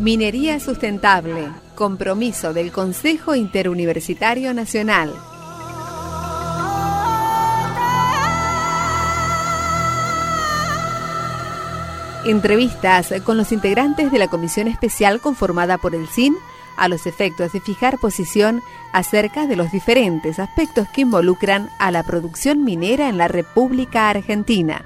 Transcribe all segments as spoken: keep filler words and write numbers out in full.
Minería sustentable, compromiso del Consejo Interuniversitario Nacional. Entrevistas con los integrantes de la comisión especial conformada por el S I N a los efectos de fijar posición acerca de los diferentes aspectos que involucran a la producción minera en la República Argentina.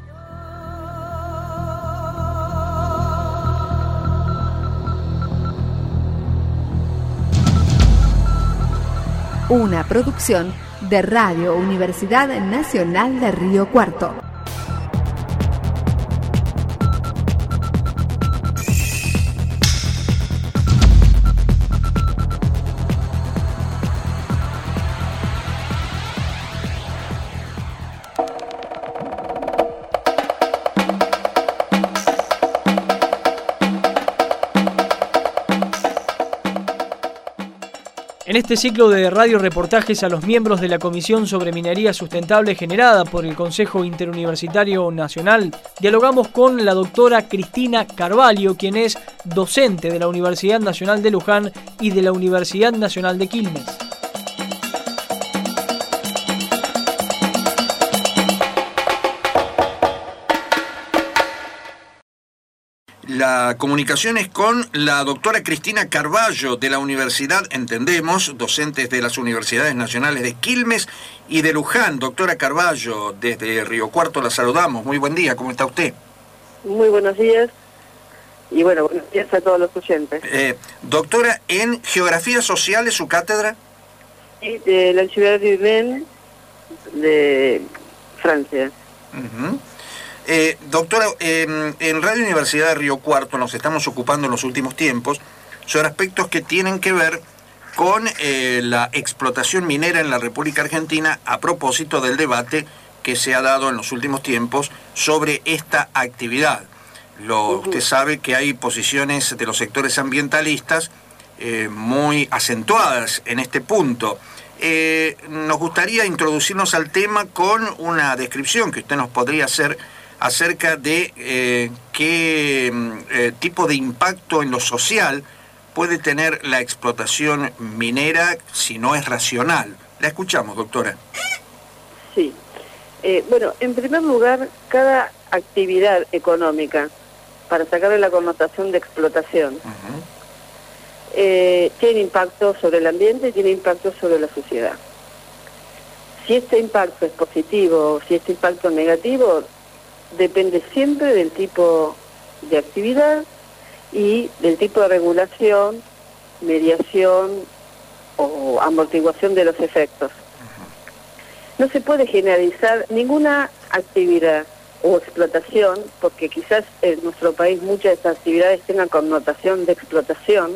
Una producción de Radio Universidad Nacional de Río Cuarto. En este ciclo de radioreportajes a los miembros de la Comisión sobre Minería Sustentable generada por el Consejo Interuniversitario Nacional, dialogamos con la doctora Cristina Carvalho, quien es docente de la Universidad Nacional de Luján y de la Universidad Nacional de Quilmes. La comunicación es con la doctora Cristina Carvalho de la Universidad, entendemos, docentes de las Universidades Nacionales de Quilmes y de Luján. Doctora Carvalho, desde Río Cuarto la saludamos. Muy buen día, ¿cómo está usted? Muy buenos días y bueno, buenos días a todos los oyentes. Eh, doctora, ¿en Geografía Social es su cátedra? Sí, de la Ciudad de Urbén, de Francia. Uh-huh. Eh, doctora, eh, en Radio Universidad de Río Cuarto nos estamos ocupando en los últimos tiempos sobre aspectos que tienen que ver con eh, la explotación minera en la República Argentina a propósito del debate que se ha dado en los últimos tiempos sobre esta actividad. Lo, uh-huh. Usted sabe que hay posiciones de los sectores ambientalistas eh, muy acentuadas en este punto. Eh, nos gustaría introducirnos al tema con una descripción que usted nos podría hacer acerca de eh, qué eh, tipo de impacto en lo social puede tener la explotación minera si no es racional. La escuchamos, doctora. Sí. Eh, bueno, en primer lugar, cada actividad económica, para sacarle la connotación de explotación, uh-huh. eh, tiene impacto sobre el ambiente y tiene impacto sobre la sociedad. Si este impacto es positivo o si este impacto es negativo, depende siempre del tipo de actividad y del tipo de regulación, mediación o amortiguación de los efectos. No se puede generalizar ninguna actividad o explotación, porque quizás en nuestro país muchas de estas actividades tengan connotación de explotación,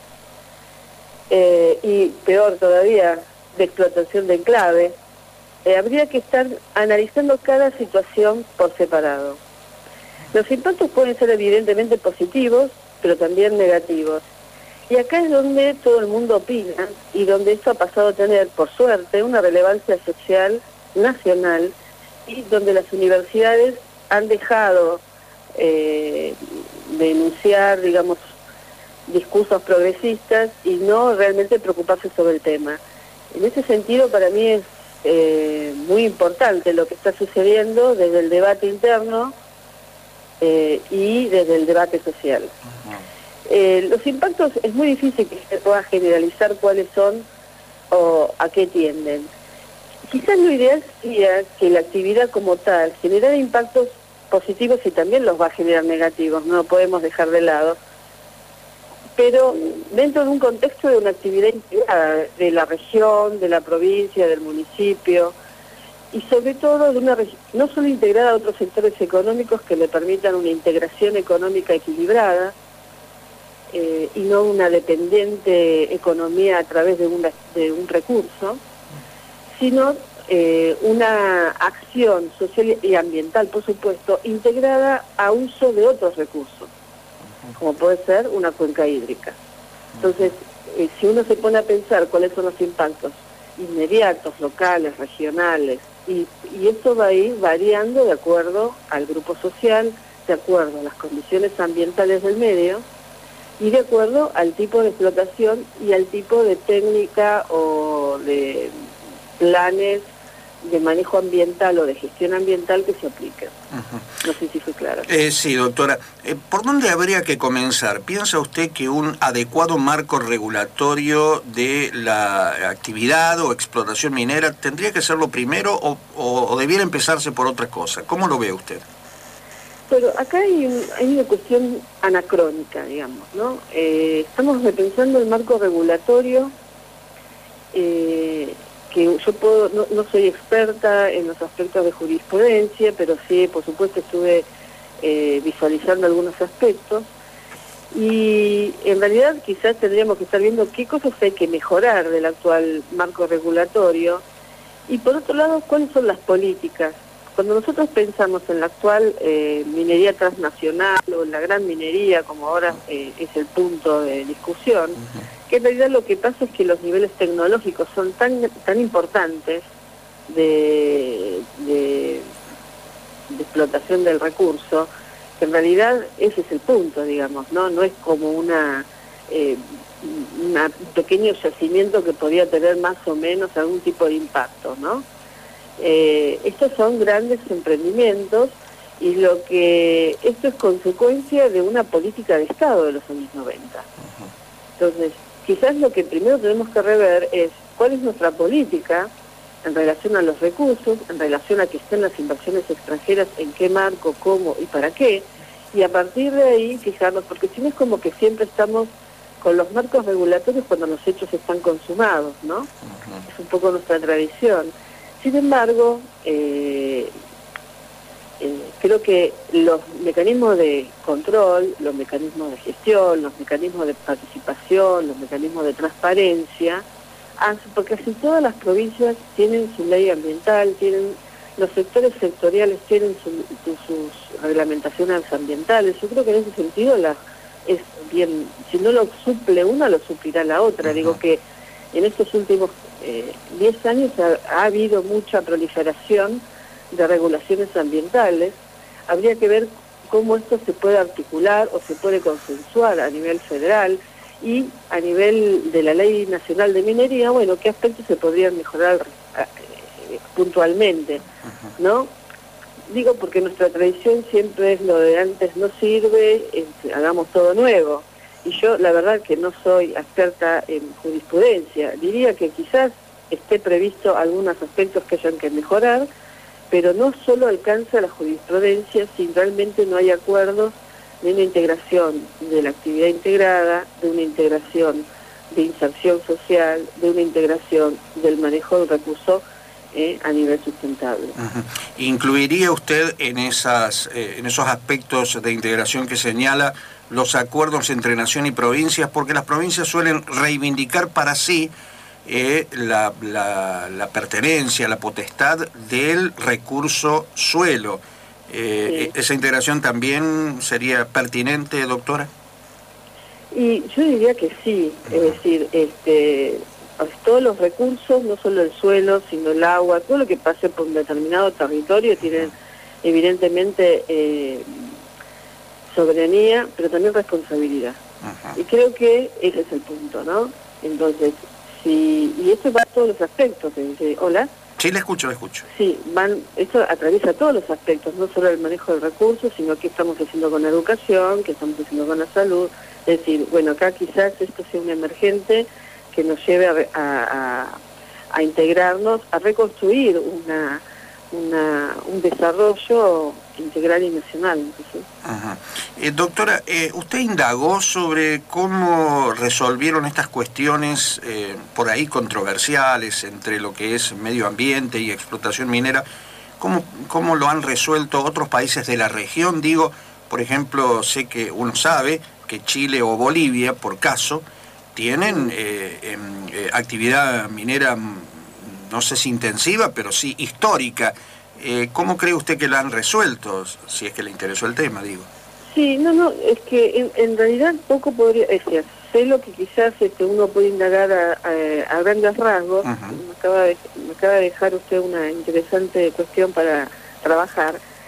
eh, y peor todavía, de explotación de enclave. Eh, habría que estar analizando cada situación por separado. Los impactos pueden ser evidentemente positivos, pero también negativos. Y acá es donde todo el mundo opina y donde esto ha pasado a tener, por suerte, una relevancia social nacional y donde las universidades han dejado eh, de enunciar, digamos, discursos progresistas y no realmente preocuparse sobre el tema. En ese sentido, para mí es Eh, muy importante lo que está sucediendo desde el debate interno eh, y desde el debate social. Uh-huh. Eh, los impactos es muy difícil que se pueda generalizar cuáles son o a qué tienden. Quizás lo ideal sería que la actividad como tal generara impactos positivos y también los va a generar negativos, no lo podemos dejar de lado, pero dentro de un contexto de una actividad integrada de la región, de la provincia, del municipio, y sobre todo de una no solo integrada a otros sectores económicos que le permitan una integración económica equilibrada, eh, y no una dependiente economía a través de, una, de un recurso, sino eh, una acción social y ambiental, por supuesto, integrada a uso de otros recursos, como puede ser una cuenca hídrica. Entonces, eh, si uno se pone a pensar cuáles son los impactos inmediatos, locales, regionales, y, y esto va a ir variando de acuerdo al grupo social, de acuerdo a las condiciones ambientales del medio, y de acuerdo al tipo de explotación y al tipo de técnica o de planes de manejo ambiental o de gestión ambiental que se apliquen. Uh-huh. No sé si fue claro. Eh, sí, doctora. Eh, ¿Por dónde habría que comenzar? ¿Piensa usted que un adecuado marco regulatorio de la actividad o explotación minera tendría que ser lo primero o, o, o debiera empezarse por otra cosa? ¿Cómo lo ve usted? Pero acá hay, un, hay una cuestión anacrónica, digamos, ¿no? Eh, estamos repensando el marco regulatorio, eh, que yo puedo, no, no soy experta en los aspectos de jurisprudencia, pero sí, por supuesto, estuve eh, visualizando algunos aspectos, y en realidad quizás tendríamos que estar viendo qué cosas hay que mejorar del actual marco regulatorio, y por otro lado, cuáles son las políticas. Cuando nosotros pensamos en la actual eh, minería transnacional o en la gran minería, como ahora eh, es el punto de discusión, que en realidad lo que pasa es que los niveles tecnológicos son tan tan importantes de, de, de explotación del recurso, que en realidad ese es el punto, digamos, no no es como una, eh, una un pequeño yacimiento que podría tener más o menos algún tipo de impacto, ¿no? Eh, estos son grandes emprendimientos y lo que esto es consecuencia de una política de Estado de los años noventa. Entonces, quizás lo que primero tenemos que rever es cuál es nuestra política en relación a los recursos, en relación a que estén las inversiones extranjeras, en qué marco, cómo y para qué, y a partir de ahí fijarnos, porque si no es como que siempre estamos con los marcos regulatorios cuando los hechos están consumados, ¿no? Uh-huh. Es un poco nuestra tradición. Sin embargo, eh, eh, creo que los mecanismos de control, los mecanismos de gestión, los mecanismos de participación, los mecanismos de transparencia, porque casi todas las provincias tienen su ley ambiental, tienen los sectores sectoriales tienen su, su, sus reglamentaciones ambientales. Yo creo que en ese sentido la, es bien, si no lo suple una, lo suplirá la otra. Uh-huh. Digo que en estos últimos diez eh, años ha, ha habido mucha proliferación de regulaciones ambientales. Habría que ver cómo esto se puede articular o se puede consensuar a nivel federal y a nivel de la Ley Nacional de Minería, bueno, qué aspectos se podrían mejorar eh, puntualmente, ¿no? Digo porque nuestra tradición siempre es lo de antes no sirve, eh, hagamos todo nuevo. Y yo la verdad que no soy experta en jurisprudencia, diría que quizás esté previsto algunos aspectos que hayan que mejorar, pero no solo alcanza la jurisprudencia si realmente no hay acuerdos de una integración de la actividad integrada, de una integración de inserción social, de una integración del manejo del recurso eh, a nivel sustentable. Uh-huh. ¿Incluiría usted en, esas, eh, en esos aspectos de integración que señala los acuerdos entre nación y provincias? Porque las provincias suelen reivindicar para sí eh, la, la, la pertenencia, la potestad del recurso suelo. Eh, sí. ¿Esa integración también sería pertinente, doctora? Y yo diría que sí, uh-huh. Es decir, este, todos los recursos, no solo el suelo, sino el agua, todo lo que pase por un determinado territorio tienen uh-huh. evidentemente eh, soberanía, pero también responsabilidad. Uh-huh. Y creo que ese es el punto, ¿no? Entonces, si, y esto va a todos los aspectos, dice, hola. Sí, le escucho, le escucho. Sí, van, esto atraviesa todos los aspectos, no solo el manejo del recurso, sino qué estamos haciendo con la educación, qué estamos haciendo con la salud. Es decir, bueno, acá quizás esto sea un emergente que nos lleve a, a, a integrarnos, a reconstruir una, una, un desarrollo integral y nacional. ¿Sí? Ajá. Eh, doctora, eh, usted indagó sobre cómo resolvieron estas cuestiones eh, por ahí controversiales entre lo que es medio ambiente y explotación minera. ¿Cómo, cómo lo han resuelto otros países de la región? Digo, por ejemplo, sé que uno sabe que Chile o Bolivia, por caso, tienen eh, eh, actividad minera, no sé si intensiva, pero sí histórica. Eh, ¿Cómo cree usted que lo han resuelto? Si es que le interesó el tema, digo. Sí, no, no, es que en, en realidad poco podría, es decir, sé lo que quizás este, uno puede indagar a, a, a grandes rasgos. Uh-huh. me, acaba de, me acaba de dejar usted una interesante cuestión para trabajar.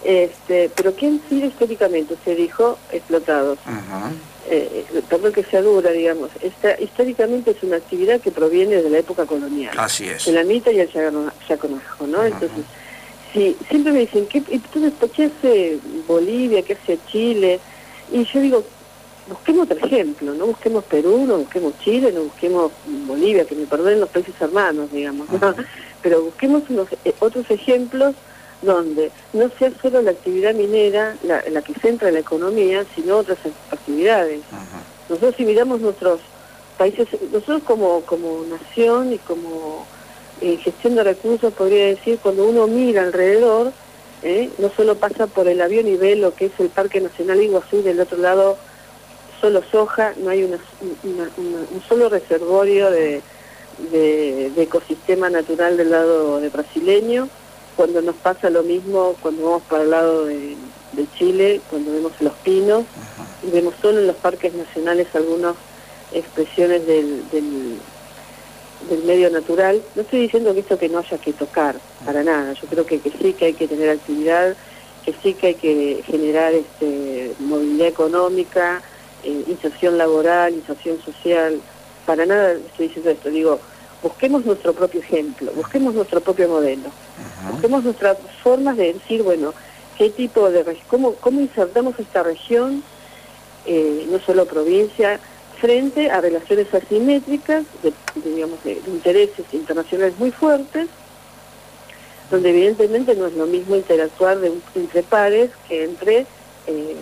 este, pero que han sido históricamente, se dijo, explotados. Ajá. Eh, perdón que sea dura, digamos, esta, históricamente es una actividad que proviene de la época colonial. Así es. El amita y el yaconajo, ¿no? Uh-huh. Entonces, sí, siempre me dicen, ¿qué, entonces, ¿qué hace Bolivia, qué hace Chile? Y yo digo, busquemos otro ejemplo, no busquemos Perú, no busquemos Chile, no busquemos Bolivia, que me perdonen los países hermanos, digamos, ¿no? Uh-huh. Pero busquemos unos, eh, otros ejemplos donde no sea solo la actividad minera la, la que centra la economía, sino otras actividades. Uh-huh. Nosotros si miramos nuestros países, nosotros como, como nación y como eh, gestión de recursos, podría decir, cuando uno mira alrededor, eh, no solo pasa por el avión y ve lo que es el Parque Nacional Iguazú, del otro lado solo soja, no hay una, una, una, un solo reservorio de, de, de ecosistema natural del lado de brasileño. Cuando nos pasa lo mismo cuando vamos para el lado de, de Chile, cuando vemos los pinos, uh-huh. y vemos solo en los parques nacionales algunas expresiones del, del, del medio natural. No estoy diciendo que esto que no haya que tocar, para nada. Yo creo que, que sí que hay que tener actividad, que sí que hay que generar este, movilidad económica, eh, inserción laboral, inserción social. Para nada estoy diciendo esto, digo, busquemos nuestro propio ejemplo, busquemos nuestro propio modelo, uh-huh. busquemos nuestras formas de decir, bueno, qué tipo de, cómo, cómo insertamos esta región, eh, no solo provincia, frente a relaciones asimétricas, de, de, digamos, de, de intereses internacionales muy fuertes, donde evidentemente no es lo mismo interactuar de, entre pares que entre eh, eh,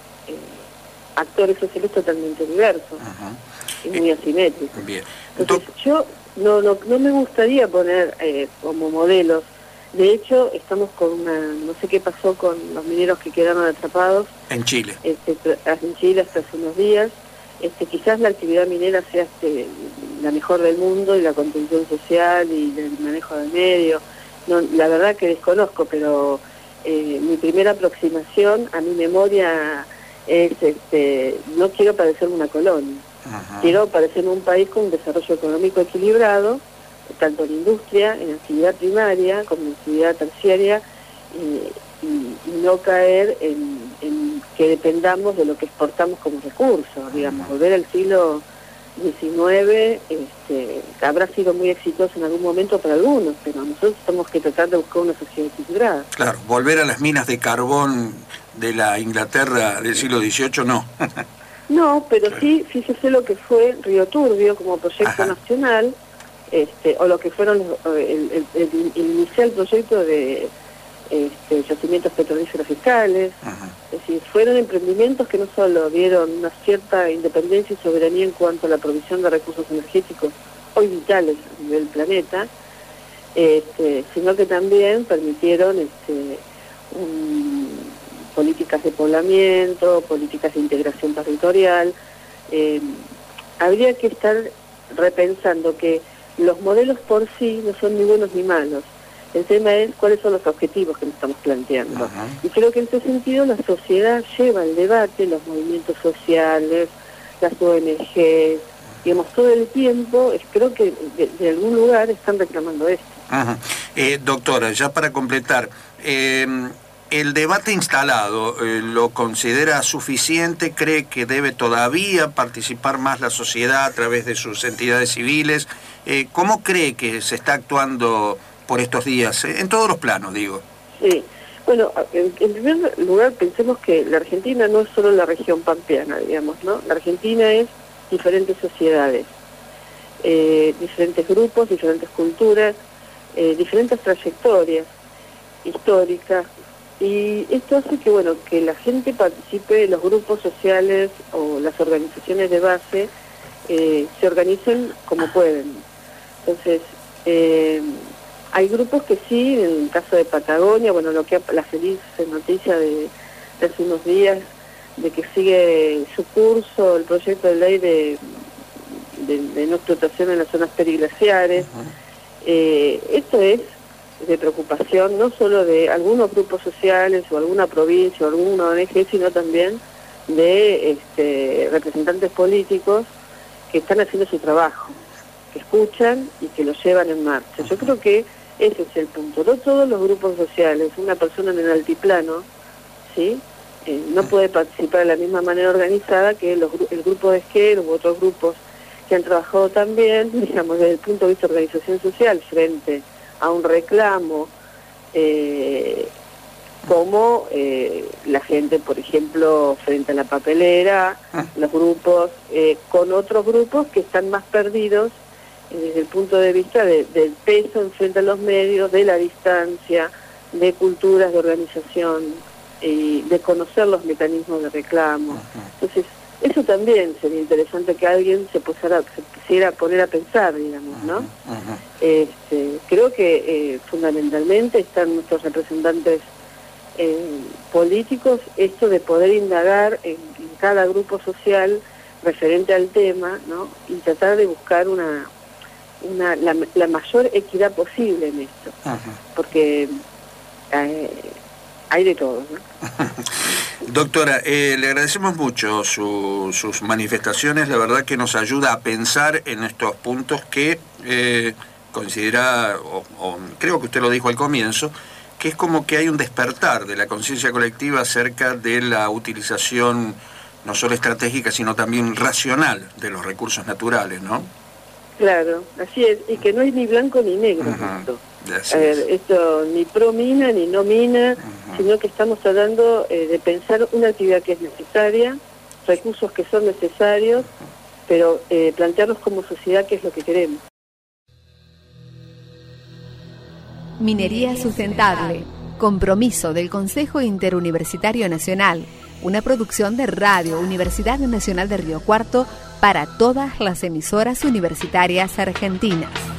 actores sociales totalmente diversos. Uh-huh. Y muy asimétricos. Bien. Entonces, yo no, no, no me gustaría poner eh, como modelos. De hecho, estamos con una, no sé qué pasó con los mineros que quedaron atrapados. En Chile. Este, en Chile hasta hace unos días. Este, quizás la actividad minera sea este, la mejor del mundo y la contención social y el manejo del medio. No, la verdad que desconozco, pero eh, mi primera aproximación a mi memoria es, este, no quiero parecerme una colonia. Ajá. Quiero parecerme un país con un desarrollo económico equilibrado, tanto en industria, en actividad primaria, como en actividad terciaria, y, y, y no caer en, en que dependamos de lo que exportamos como recursos, digamos, Ajá. volver al siglo diecinueve, este, habrá sido muy exitoso en algún momento para algunos, pero nosotros tenemos que tratar de buscar una sociedad equilibrada. Claro, volver a las minas de carbón de la Inglaterra del siglo dieciocho, no. No, pero sí, fíjese lo que fue Río Turbio como proyecto Ajá. nacional, este, o lo que fueron los, el, el, el, el inicial proyecto de este, yacimientos petrolíferos fiscales. Ajá. Es decir, fueron emprendimientos que no solo dieron una cierta independencia y soberanía en cuanto a la provisión de recursos energéticos hoy vitales a nivel planeta, este, sino que también permitieron este, un, políticas de poblamiento, políticas de integración territorial. Eh, habría que estar repensando que los modelos por sí no son ni buenos ni malos. El tema es cuáles son los objetivos que nos estamos planteando. Ajá. Y creo que en ese sentido la sociedad lleva el debate, los movimientos sociales, las O N G, digamos, todo el tiempo, creo que de, de algún lugar están reclamando esto. Ajá. Eh, doctora, ya para completar, eh, ¿el debate instalado eh, lo considera suficiente? ¿Cree que debe todavía participar más la sociedad a través de sus entidades civiles? Eh, ¿Cómo cree que se está actuando por estos días? Eh, en todos los planos, digo. Sí. Bueno, en, en primer lugar, pensemos que la Argentina no es solo la región pampeana, digamos, ¿no? La Argentina es diferentes sociedades, eh, diferentes grupos, diferentes culturas, eh, diferentes trayectorias históricas. Y esto hace que, bueno, que la gente participe, los grupos sociales o las organizaciones de base eh, se organicen como pueden. Entonces, eh, hay grupos que sí, en el caso de Patagonia, bueno, lo que la feliz noticia de, de hace unos días, de que sigue su curso el proyecto de ley de, de, de no explotación en las zonas periglaciares. Eh, esto es de preocupación no solo de algunos grupos sociales o alguna provincia o alguna O N G, sino también de este, representantes políticos que están haciendo su trabajo, que escuchan y que lo llevan en marcha. Yo creo que Ese es el punto. No todos los grupos sociales, una persona en el altiplano, ¿sí? Eh, no puede participar de la misma manera organizada que los, el grupo de Esquel u otros grupos que han trabajado también, digamos, desde el punto de vista de organización social, frente a un reclamo, eh, como eh, la gente, por ejemplo, frente a la papelera, los grupos, eh, con otros grupos que están más perdidos eh, desde el punto de vista de, del peso en frente a los medios, de la distancia, de culturas de organización, y de conocer los mecanismos de reclamo. Entonces, eso también sería interesante que alguien se pusiera, se pusiera a poner a pensar, digamos, ¿no? Uh-huh. Este, creo que eh, fundamentalmente están nuestros representantes eh, políticos, esto de poder indagar en, en cada grupo social referente al tema, ¿no? Y tratar de buscar una, una la, la mayor equidad posible en esto, uh-huh. porque eh, hay de todo, ¿no? Doctora, eh, le agradecemos mucho su, sus manifestaciones, la verdad que nos ayuda a pensar en estos puntos que eh, considera, o, o creo que usted lo dijo al comienzo, que es como que hay un despertar de la conciencia colectiva acerca de la utilización no solo estratégica, sino también racional de los recursos naturales, ¿no? Claro, así es, y que no es ni blanco ni negro. Uh-huh. Esto. A ver, esto ni pro mina ni no mina, uh-huh. sino que estamos tratando eh, de pensar una actividad que es necesaria, recursos que son necesarios, uh-huh. pero eh, plantearnos como sociedad qué es lo que queremos. Minería sustentable, compromiso del Consejo Interuniversitario Nacional, una producción de Radio Universidad Nacional de Río Cuarto para todas las emisoras universitarias argentinas.